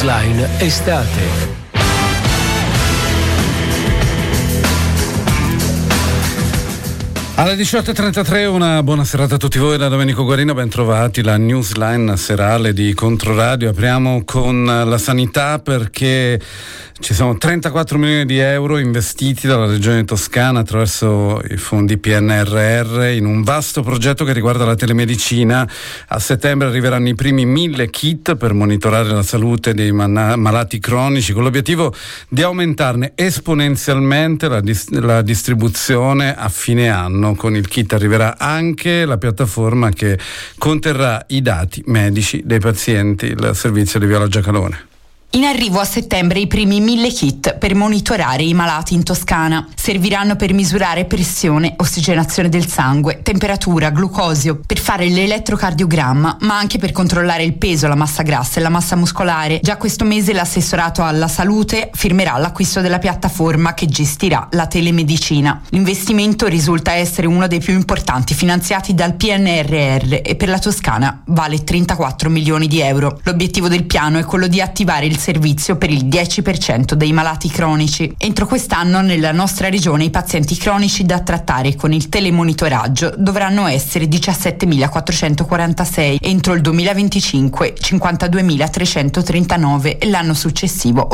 Newsline estate. Alle 18.33 una buona serata a tutti voi da Domenico Guarino, ben trovati, la newsline serale di Controradio. Apriamo con la sanità perché ci sono 34 milioni di euro investiti dalla Regione Toscana attraverso i fondi PNRR in un vasto progetto che riguarda la telemedicina. A settembre arriveranno i primi 1.000 kit per monitorare la salute dei malati cronici, con l'obiettivo di aumentarne esponenzialmente la distribuzione a fine anno. Con il kit arriverà anche la piattaforma che conterrà i dati medici dei pazienti, il servizio di Viola Giacalone. In arrivo a settembre i primi 1.000 kit per monitorare i malati in Toscana. Serviranno per misurare pressione, ossigenazione del sangue, temperatura, glucosio, per fare l'elettrocardiogramma, ma anche per controllare il peso, la massa grassa e la massa muscolare. Già questo mese l'assessorato alla salute firmerà l'acquisto della piattaforma che gestirà la telemedicina. L'investimento risulta essere uno dei più importanti finanziati dal PNRR e per la Toscana vale 34 milioni di euro. L'obiettivo del piano è quello di attivare il servizio per il 10% dei malati cronici. Entro quest'anno nella nostra regione i pazienti cronici da trattare con il telemonitoraggio dovranno essere 17.446, entro il 2025 52.339 e l'anno successivo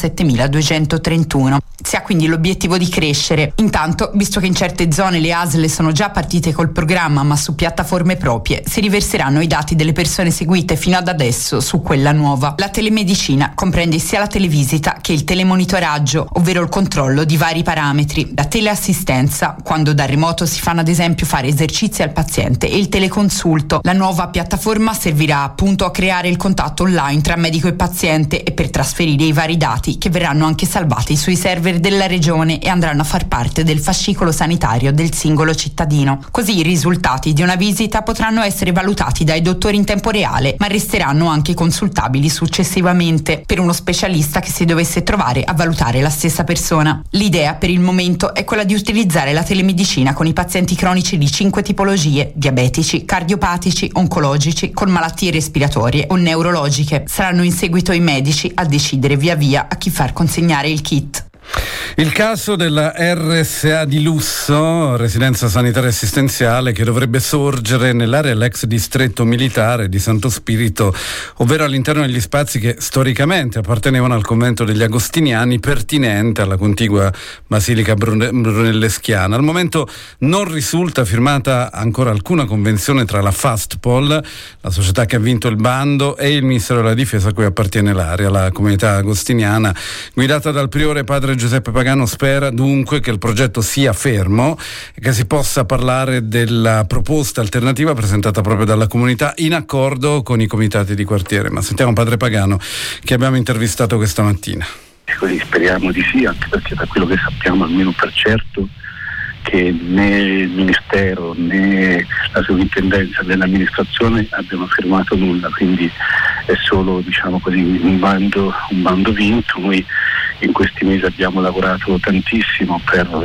87.231. Si ha quindi l'obiettivo di crescere. Intanto, visto che in certe zone le ASL sono già partite col programma ma su piattaforme proprie, si riverseranno i dati delle persone seguite fino ad adesso su quella nuova. La telemedicina comprende sia la televisita che il telemonitoraggio, ovvero il controllo di vari parametri, la teleassistenza, quando da remoto si fanno ad esempio fare esercizi al paziente, e il teleconsulto. La nuova piattaforma servirà appunto a creare il contatto online tra medico e paziente e per trasferire i vari dati che verranno anche salvati sui server della regione e andranno a far parte del fascicolo sanitario del singolo cittadino. Così i risultati di una visita potranno essere valutati dai dottori in tempo reale, ma resteranno anche consultabili successivamente per uno specialista che si dovesse trovare a valutare la stessa persona. L'idea per il momento è quella di utilizzare la telemedicina con i pazienti cronici di 5 tipologie: diabetici, cardiopatici, oncologici, con malattie respiratorie o neurologiche. Saranno in seguito i medici a decidere via via a chi far consegnare il kit. Il caso della RSA di Lusso, residenza sanitaria assistenziale, che dovrebbe sorgere nell'area dell'ex distretto militare di Santo Spirito, ovvero all'interno degli spazi che storicamente appartenevano al convento degli Agostiniani, pertinente alla contigua Basilica Brunelleschiana. Al momento non risulta firmata ancora alcuna convenzione tra la Fastpol, la società che ha vinto il bando, e il Ministero della Difesa a cui appartiene l'area. La comunità agostiniana, guidata dal priore padre Giuseppe Pagano, spera dunque che il progetto sia fermo e che si possa parlare della proposta alternativa presentata proprio dalla comunità in accordo con i comitati di quartiere. Ma sentiamo padre Pagano, che abbiamo intervistato questa mattina. Così speriamo di sì, anche perché da quello che sappiamo almeno per certo che né il Ministero né la Sovrintendenza dell'amministrazione abbiano firmato nulla, quindi è solo, diciamo così, un bando vinto. Noi in questi mesi abbiamo lavorato tantissimo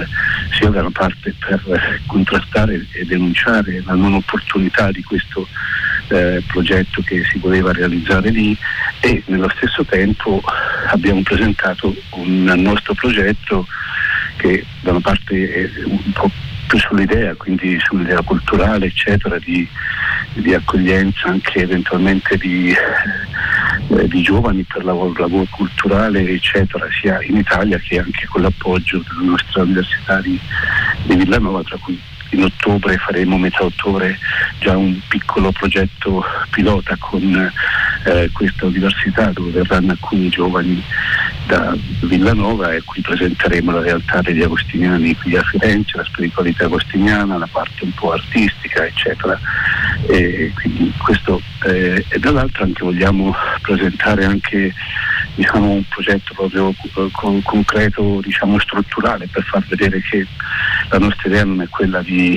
sia da una parte per contrastare e denunciare la non opportunità di questo progetto che si voleva realizzare lì, e nello stesso tempo abbiamo presentato un nostro progetto che da una parte è un po' più sull'idea, quindi sull'idea culturale eccetera, di accoglienza anche eventualmente di giovani per lavoro culturale eccetera, sia in Italia che anche con l'appoggio della nostra università di Villanova, tra cui in ottobre faremo, metà ottobre, già un piccolo progetto pilota con questa università, dove verranno alcuni giovani da Villanova e qui presenteremo la realtà degli agostiniani qui a Firenze, la spiritualità agostiniana, la parte un po' artistica eccetera, e quindi questo e dall'altro anche vogliamo presentare anche, diciamo, un progetto proprio concreto, diciamo strutturale, per far vedere che la nostra idea non è quella di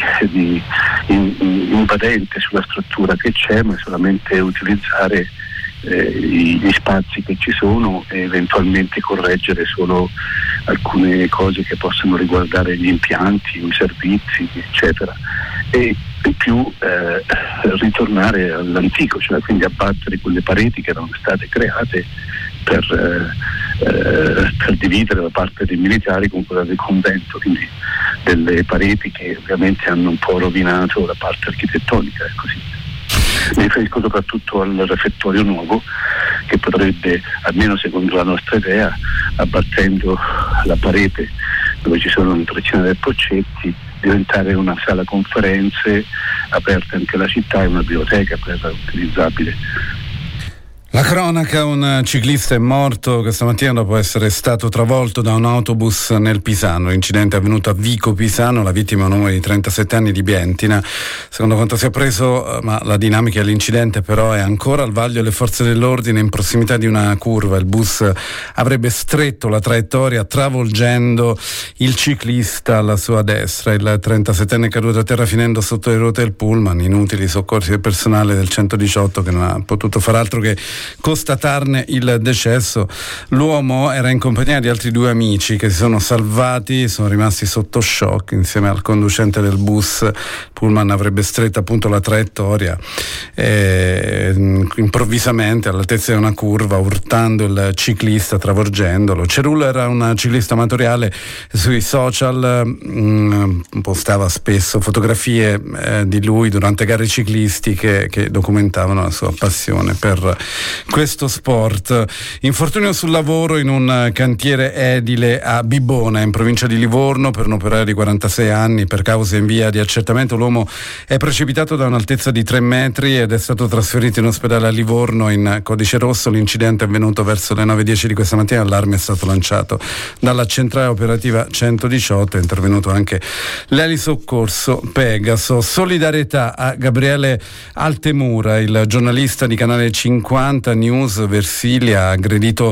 invadente sulla struttura che c'è, ma solamente utilizzare gli spazi che ci sono e eventualmente correggere solo alcune cose che possono riguardare gli impianti, i servizi eccetera, e in più ritornare all'antico, cioè quindi abbattere quelle pareti che erano state create per dividere la parte dei militari con quella del convento, quindi delle pareti che ovviamente hanno un po' rovinato la parte architettonica, così. Mi riferisco soprattutto al refettorio nuovo, che potrebbe, almeno secondo la nostra idea, abbattendo la parete dove ci sono le tricine del Poccetti, diventare una sala conferenze aperta anche alla città e una biblioteca utilizzabile. La cronaca: un ciclista è morto questa mattina dopo essere stato travolto da un autobus nel Pisano. L'incidente è avvenuto a Vico Pisano, la vittima è un uomo di 37 anni di Bientina. Secondo quanto si è appreso, ma la dinamica dell'incidente però è ancora al vaglio delle forze dell'ordine. In prossimità di una curva il bus avrebbe stretto la traiettoria travolgendo il ciclista alla sua destra. Il 37enne è caduto a terra finendo sotto le ruote del pullman. Inutili soccorsi del personale del 118 che non ha potuto far altro che constatarne il decesso. L'uomo era in compagnia di altri 2 amici che si sono salvati, sono rimasti sotto shock insieme al conducente del bus. Il pullman avrebbe stretto appunto la traiettoria improvvisamente all'altezza di una curva, urtando il ciclista, travolgendolo. Cerullo era un ciclista amatoriale, sui social postava spesso fotografie di lui durante gare ciclistiche che documentavano la sua passione per questo sport. Infortunio sul lavoro in un cantiere edile a Bibona, in provincia di Livorno, per un operaio di 46 anni. Per cause in via di accertamento l'uomo è precipitato da un'altezza di 3 metri ed è stato trasferito in ospedale a Livorno in codice rosso. L'incidente è avvenuto verso le 9:10 di questa mattina. L'allarme è stato lanciato dalla centrale operativa 118, è intervenuto anche l'elisoccorso Pegaso. Solidarietà a Gabriele Altemura, il giornalista di Canale 50 News Versilia, aggredito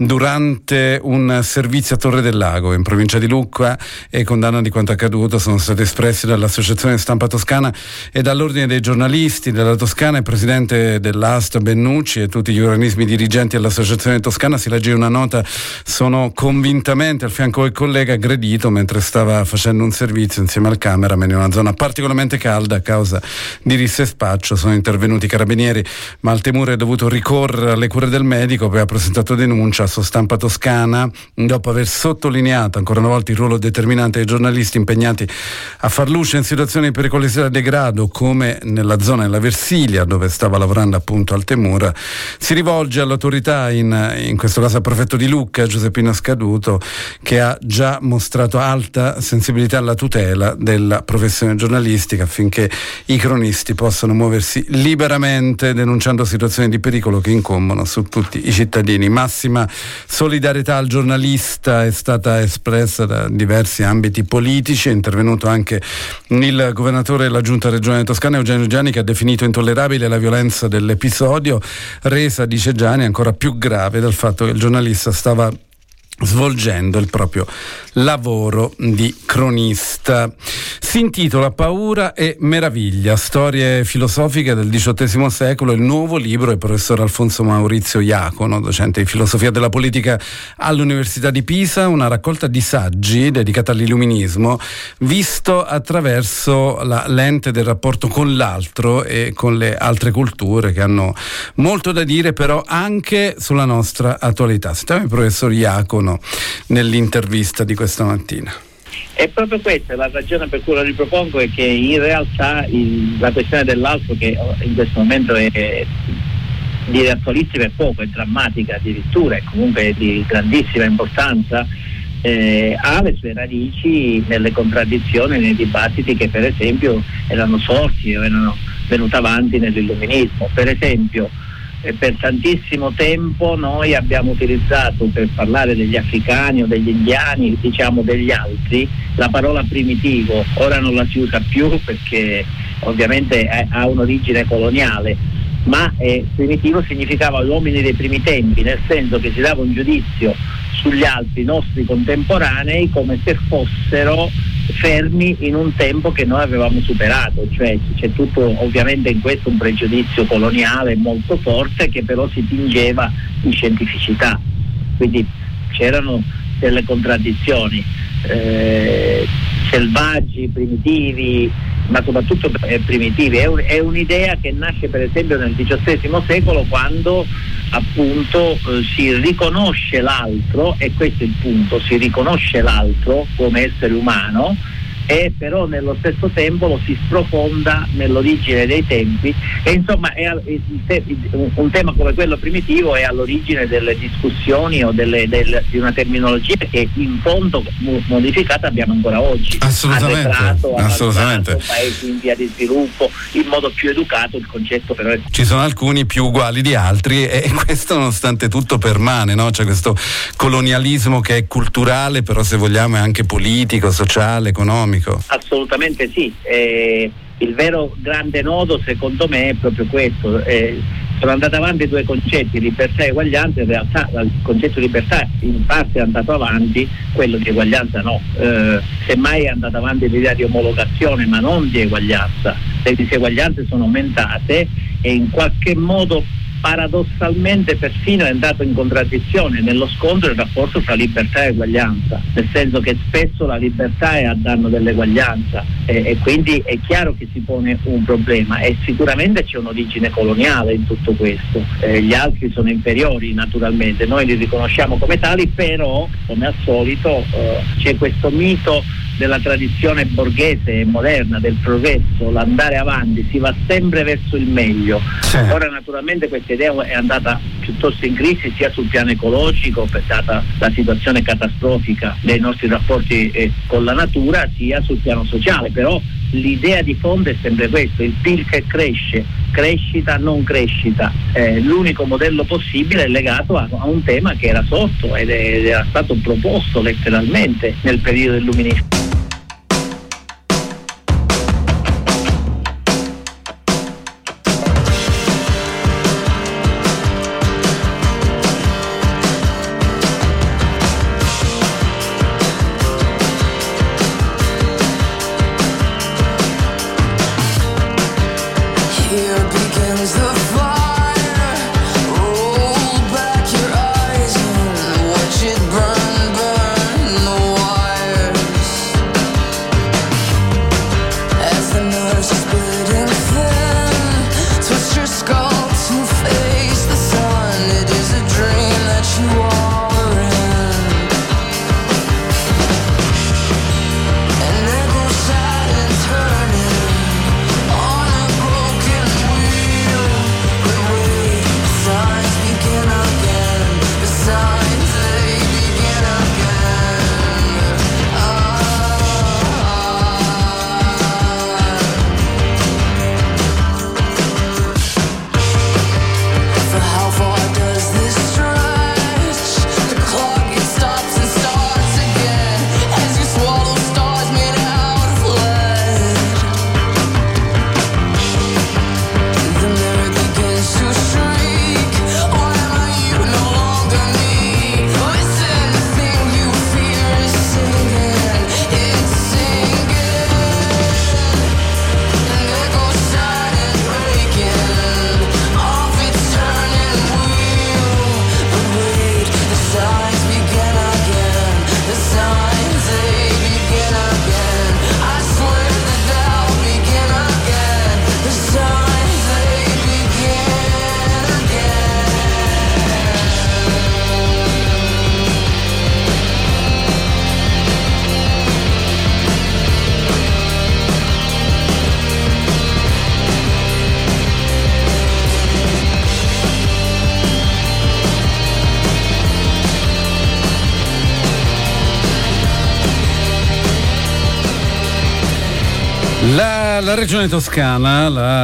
durante un servizio a Torre del Lago in provincia di Lucca, e condanna di quanto accaduto sono stati espressi dall'Associazione Stampa Toscana e dall'Ordine dei giornalisti della Toscana. Il presidente dell'AST Bennucci e tutti gli organismi dirigenti dell'Associazione Toscana, si legge una nota, sono convintamente al fianco del collega aggredito mentre stava facendo un servizio insieme al cameraman in una zona particolarmente calda. A causa di risse e spaccio sono intervenuti i carabinieri, ma Altemura è dovuto ricorrere alle cure del medico, poi ha presentato denuncia su Stampa Toscana dopo aver sottolineato ancora una volta il ruolo determinante dei giornalisti impegnati a far luce in situazioni di pericolosità e degrado, come nella zona della Versilia dove stava lavorando appunto Altemura. Si rivolge all'autorità, in questo caso al prefetto di Lucca Giuseppino Scaduto, che ha già mostrato alta sensibilità alla tutela della professione giornalistica affinché i cronisti possano muoversi liberamente denunciando situazioni di pericolo che incombono su tutti i cittadini. Massima solidarietà al giornalista è stata espressa da diversi ambiti politici. È intervenuto anche il governatore della Giunta regionale toscana Eugenio Giani, che ha definito intollerabile la violenza dell'episodio, resa, dice Giani, ancora più grave dal fatto che il giornalista stava svolgendo il proprio lavoro di cronista. Si intitola Paura e meraviglia, storie filosofiche del XVIII secolo, il nuovo libro del professor Alfonso Maurizio Iacono, docente di filosofia della politica all'Università di Pisa, una raccolta di saggi dedicata all'illuminismo visto attraverso la lente del rapporto con l'altro e con le altre culture, che hanno molto da dire però anche sulla nostra attualità. Sentiamo il professor Iacono nell'intervista di questa mattina. E proprio questa è la ragione per cui lo ripropongo, è che in realtà la questione dell'altro, che in questo momento è di attualissima e poco, è drammatica addirittura, e comunque di grandissima importanza, ha le sue radici nelle contraddizioni, nei dibattiti che per esempio erano sorti o erano venuti avanti nell'illuminismo. Per esempio, per tantissimo tempo noi abbiamo utilizzato, per parlare degli africani o degli indiani, diciamo degli altri, la parola primitivo. Ora non la si usa più perché ovviamente ha un'origine coloniale, ma primitivo significava uomini dei primi tempi, nel senso che si dava un giudizio sugli altri nostri contemporanei come se fossero fermi in un tempo che noi avevamo superato. Cioè c'è tutto ovviamente in questo un pregiudizio coloniale molto forte, che però si tingeva di scientificità, quindi c'erano delle contraddizioni, selvaggi, primitivi, ma soprattutto primitivi. È un'idea che nasce per esempio nel XVIII secolo, quando appunto si riconosce l'altro, e questo è il punto, si riconosce l'altro come essere umano, e però nello stesso tempo lo si sprofonda nell'origine dei tempi, e insomma un tema come quello primitivo è all'origine delle discussioni o di una terminologia che in fondo modificata abbiamo ancora oggi. Assolutamente. Paesi in via di sviluppo, in modo più educato il concetto però è... Ci sono alcuni più uguali di altri, e questo nonostante tutto permane, no? C'è questo colonialismo che è culturale, però se vogliamo è anche politico, sociale, economico. Assolutamente sì, il vero grande nodo secondo me è proprio questo. Sono andati avanti due concetti, libertà e eguaglianza. In realtà il concetto di libertà in parte è andato avanti, quello di eguaglianza no, semmai è andata avanti l'idea di omologazione ma non di eguaglianza. Le diseguaglianze sono aumentate e in qualche modo paradossalmente perfino è andato in contraddizione nello scontro il rapporto fra libertà e eguaglianza, nel senso che spesso la libertà è a danno dell'eguaglianza, e quindi è chiaro che si pone un problema, e sicuramente c'è un'origine coloniale in tutto questo. Gli altri sono inferiori naturalmente, noi li riconosciamo come tali, però come al solito c'è questo mito della tradizione borghese e moderna del progresso, l'andare avanti, si va sempre verso il meglio. Sì. Ora naturalmente questa idea è andata piuttosto in crisi sia sul piano ecologico, data la situazione catastrofica dei nostri rapporti con la natura, sia sul piano sociale, però l'idea di fondo è sempre questo, il PIL che cresce, crescita non crescita. L'unico modello possibile è legato a un tema che era sorto ed era stato proposto letteralmente nel periodo illuminista. La regione Toscana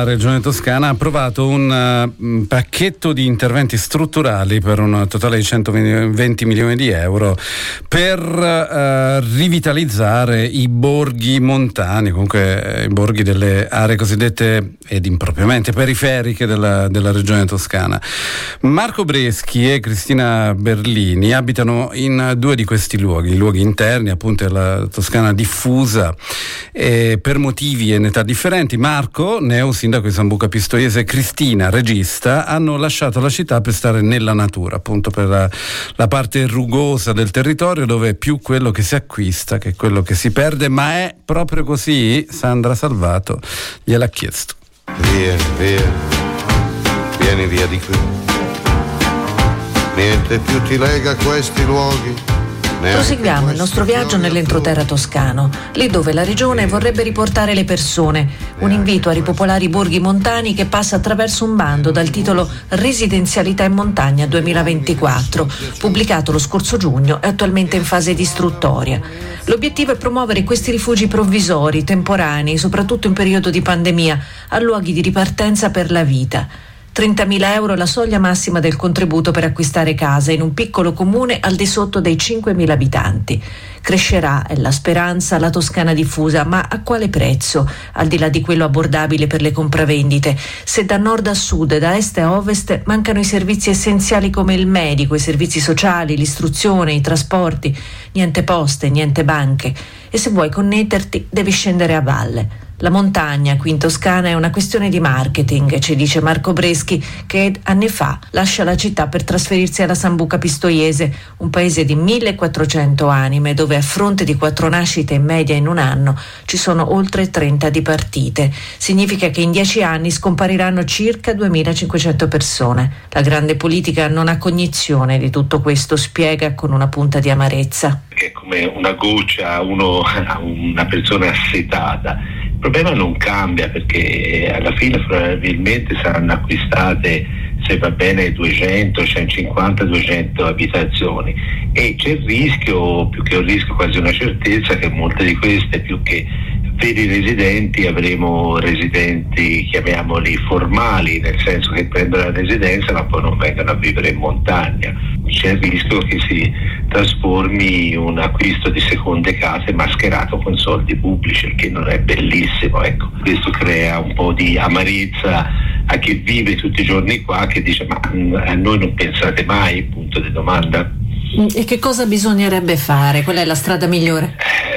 ha approvato un pacchetto di interventi strutturali per un totale di 120 milioni di euro per rivitalizzare i borghi montani, comunque i borghi delle aree cosiddette ed impropriamente periferiche della regione Toscana. Marco Breschi e Cristina Berlini abitano in due di questi luoghi interni, appunto della Toscana diffusa, per motivi e in età differenti. Marco, neo sindaco di Sambuca Pistoiese, Cristina, regista, hanno lasciato la città per stare nella natura, appunto per la parte rugosa del territorio, dove è più quello che si acquista che quello che si perde. Ma è proprio così? Sandra Salvato gliel'ha chiesto. Vieni via di qui, niente più ti lega a questi luoghi. Proseguiamo il nostro viaggio nell'entroterra toscano, lì dove la regione vorrebbe riportare le persone. Un invito a ripopolare i borghi montani che passa attraverso un bando dal titolo Residenzialità in montagna 2024, pubblicato lo scorso giugno e attualmente in fase di istruttoria. L'obiettivo è promuovere questi rifugi provvisori, temporanei, soprattutto in periodo di pandemia, a luoghi di ripartenza per la vita. 30.000 euro la soglia massima del contributo per acquistare casa in un piccolo comune al di sotto dei 5.000 abitanti. Crescerà, è la speranza, la Toscana diffusa, ma a quale prezzo? Al di là di quello abbordabile per le compravendite. Se da nord a sud, da est a ovest mancano i servizi essenziali come il medico, i servizi sociali, l'istruzione, i trasporti, niente poste, niente banche. E se vuoi connetterti devi scendere a valle. La montagna qui in Toscana è una questione di marketing, ci dice Marco Breschi, che anni fa lascia la città per trasferirsi alla Sambuca Pistoiese, un paese di 1.400 anime dove a fronte di 4 nascite in media in un anno ci sono oltre 30 dipartite. Significa che in 10 anni scompariranno circa 2.500 persone. La grande politica non ha cognizione di tutto questo, spiega con una punta di amarezza. È come una goccia a una persona assetata. Il problema non cambia perché alla fine probabilmente saranno acquistate, se va bene, 200, 150, 200 abitazioni e c'è il rischio, più che un rischio quasi una certezza, che molte di queste, più che veri residenti, avremo residenti, chiamiamoli formali, nel senso che prendono la residenza ma poi non vengono a vivere in montagna. C'è il rischio che si trasformi in un acquisto di seconde case mascherato con soldi pubblici, il che non è bellissimo. Ecco, questo crea un po' di amarezza a chi vive tutti i giorni qua, che dice ma a noi non pensate mai? Punto di domanda. E che cosa bisognerebbe fare? Qual è la strada migliore?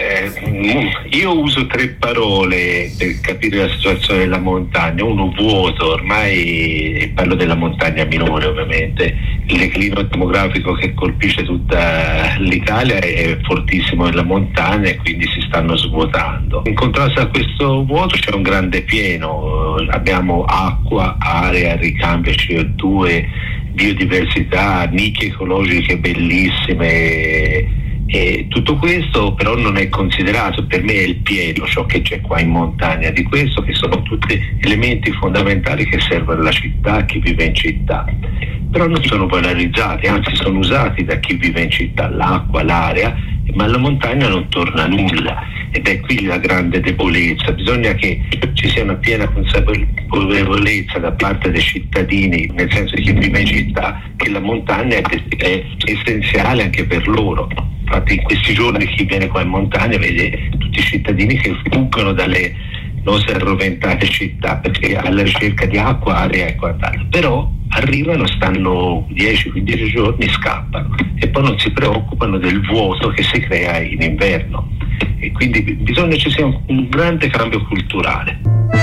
Io uso 3 parole per capire la situazione della montagna. Uno, vuoto, ormai parlo della montagna minore ovviamente. Il declino demografico che colpisce tutta l'Italia è fortissimo nella montagna e quindi si stanno svuotando. In contrasto a questo vuoto c'è un grande pieno, abbiamo acqua, area, ricambio CO2, biodiversità, nicchie ecologiche bellissime. E tutto questo però non è considerato, per me è il pieno ciò che c'è qua in montagna di questo, che sono tutti elementi fondamentali che servono alla città, a chi vive in città, però non sono valorizzati, anzi sono usati da chi vive in città, l'acqua, l'aria, ma alla montagna non torna nulla ed è qui la grande debolezza. Bisogna che ci sia una piena consapevolezza da parte dei cittadini, nel senso di chi vive in città, che la montagna è essenziale anche per loro. Infatti in questi giorni chi viene qua in montagna vede tutti i cittadini che fuggono dalle nostre arroventate città perché alla ricerca di acqua, aria e quant'altro, però arrivano, stanno 10-15 giorni, scappano e poi non si preoccupano del vuoto che si crea in inverno, e quindi bisogna ci sia un grande cambio culturale.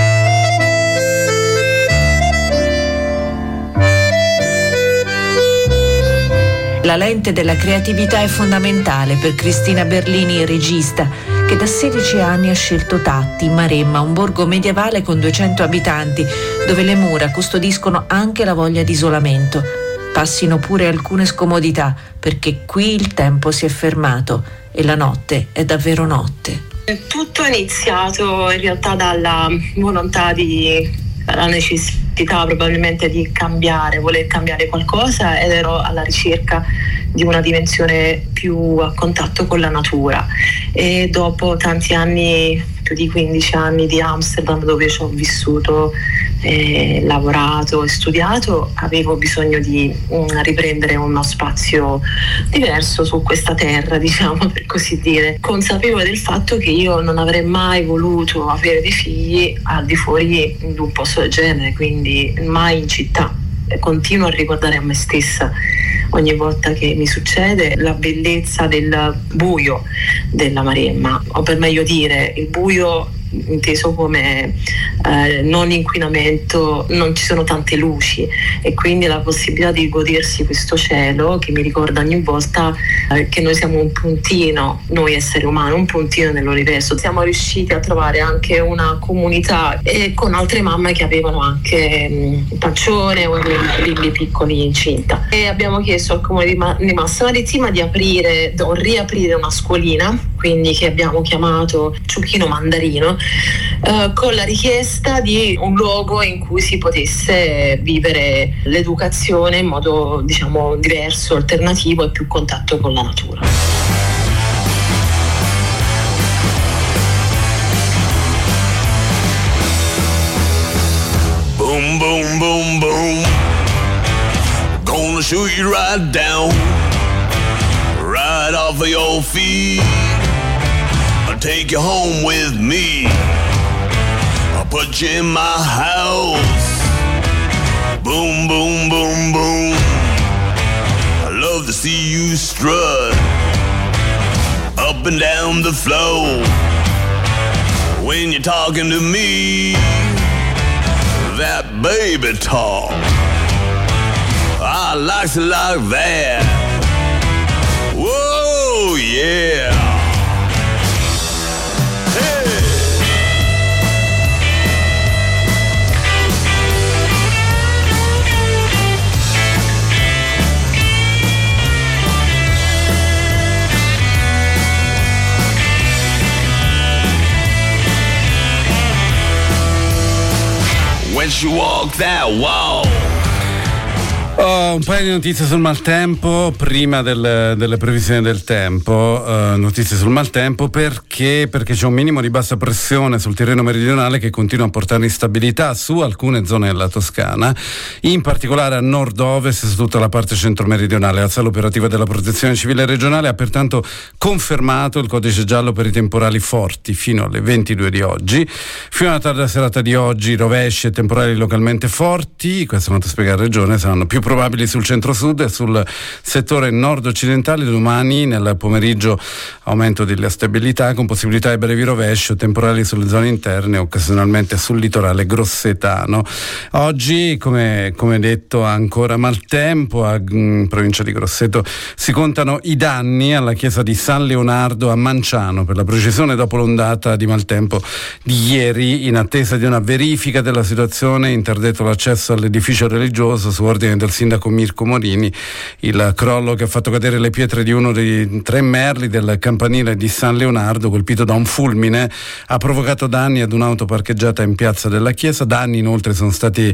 La lente della creatività è fondamentale per Cristina Berlini, regista, che da 16 anni ha scelto Tatti, in Maremma, un borgo medievale con 200 abitanti, dove le mura custodiscono anche la voglia di isolamento. Passino pure alcune scomodità, perché qui il tempo si è fermato e la notte è davvero notte. Tutto è iniziato in realtà dalla volontà dalla necessità probabilmente di cambiare, voler cambiare qualcosa, ed ero alla ricerca di una dimensione più a contatto con la natura, e dopo tanti anni, più di 15 anni di Amsterdam, dove ci ho vissuto, lavorato e studiato, avevo bisogno di riprendere uno spazio diverso su questa terra, diciamo, per così dire, consapevole del fatto che io non avrei mai voluto avere dei figli al di fuori di un posto del genere, quindi mai in città. Continuo a ricordare a me stessa ogni volta che mi succede la bellezza del buio della Maremma, o per meglio dire il buio inteso come non inquinamento, non ci sono tante luci e quindi la possibilità di godersi questo cielo che mi ricorda ogni volta che noi siamo un puntino, noi esseri umani, un puntino nell'universo. Siamo riusciti a trovare anche una comunità e con altre mamme che avevano anche pancione o bimbi piccoli incinta, e abbiamo chiesto al comune di Massa Marittima di aprire o riaprire una scuolina, quindi che abbiamo chiamato Ciuchino Mandarino, con la richiesta di un luogo in cui si potesse vivere l'educazione in modo, diciamo, diverso, alternativo e più contatto con la natura. Boom, boom, boom, boom. Gonna shoot you right down, right off of your feet. I'll take you home with me. I'll put you in my house. Boom, boom, boom, boom. I love to see you strut up and down the floor when you're talking to me. That baby talk, I like it like that. Whoa, yeah. Hey. When she walked that wall. Un paio di notizie sul maltempo prima delle previsioni del tempo. Notizie sul maltempo perché c'è un minimo di bassa pressione sul Tirreno meridionale che continua a portare instabilità su alcune zone della Toscana, in particolare a nord-ovest su tutta la parte centro-meridionale. La sala operativa della Protezione Civile regionale ha pertanto confermato il codice giallo per i temporali forti fino alle 22 di oggi. Fino alla tarda serata di oggi rovesci e temporali localmente forti, questa nota spiega la regione, saranno più probabili sul centro-sud e sul settore nord-occidentale. Domani nel pomeriggio aumento della stabilità con possibilità di brevi rovesci o temporali sulle zone interne e occasionalmente sul litorale grossetano. Oggi, come detto, ancora maltempo. A provincia di Grosseto si contano i danni alla chiesa di San Leonardo a Manciano per la precisione dopo l'ondata di maltempo di ieri. In attesa di una verifica della situazione, interdetto l'accesso all'edificio religioso su ordine del sindaco Mirko Morini. Il crollo che ha fatto cadere le pietre di uno dei 3 merli del campanile di San Leonardo, colpito da un fulmine, ha provocato danni ad un'auto parcheggiata in piazza della chiesa. Danni inoltre sono stati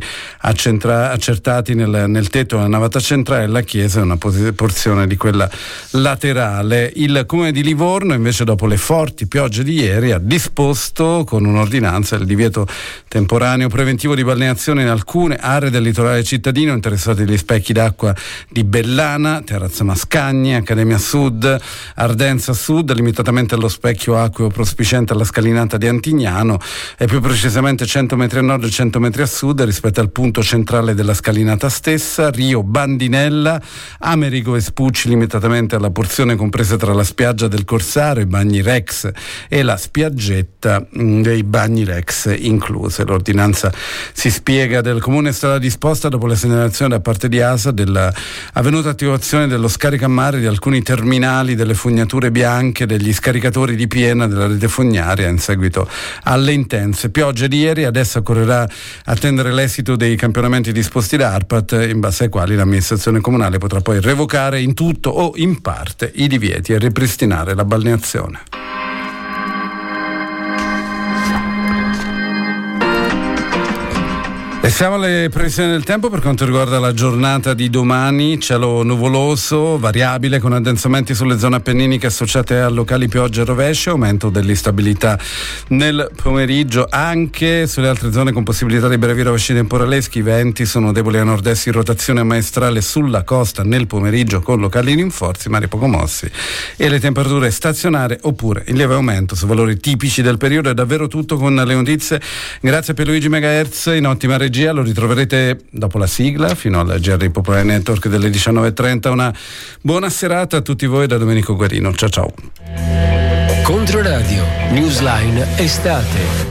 accertati nel tetto della navata centrale della chiesa e una porzione di quella laterale. Il comune di Livorno invece, dopo le forti piogge di ieri, ha disposto con un'ordinanza il divieto temporaneo preventivo di balneazione in alcune aree del litorale cittadino interessati gli specchi d'acqua di Bellana, Terrazza Mascagni, Accademia Sud, Ardenza Sud, limitatamente allo specchio acqueo prospiciente alla scalinata di Antignano e più precisamente 100 metri a nord e 100 metri a sud rispetto al punto centrale della scalinata stessa, Rio Bandinella, Amerigo Vespucci, limitatamente alla porzione compresa tra la spiaggia del Corsaro, i bagni Rex e la spiaggetta dei bagni Rex incluse. L'ordinanza, si spiega, del comune è stata disposta dopo le segnalazione da parte di ASA della avvenuta attivazione dello scaricammare di alcuni terminali delle fognature bianche degli scaricatori di piena della rete fognaria in seguito alle intense piogge di ieri. Adesso occorrerà attendere l'esito dei campionamenti disposti da ARPAT, in base ai quali l'amministrazione comunale potrà poi revocare in tutto o in parte i divieti e ripristinare la balneazione. E siamo alle previsioni del tempo per quanto riguarda la giornata di domani. Cielo nuvoloso, variabile, con addensamenti sulle zone appenniniche associate a locali piogge e rovesci, aumento dell'instabilità nel pomeriggio anche sulle altre zone con possibilità di brevi rovesci temporaleschi. I venti sono deboli a nord-est in rotazione maestrale sulla costa nel pomeriggio con locali rinforzi, mari poco mossi, e le temperature stazionarie oppure in lieve aumento su valori tipici del periodo. È davvero tutto con le notizie. Grazie per Luigi Megahertz in ottima regia. Lo ritroverete dopo la sigla fino al GR Popolare Network delle 19.30. Una buona serata a tutti voi da Domenico Guarino. Ciao ciao. Controradio Newsline Estate.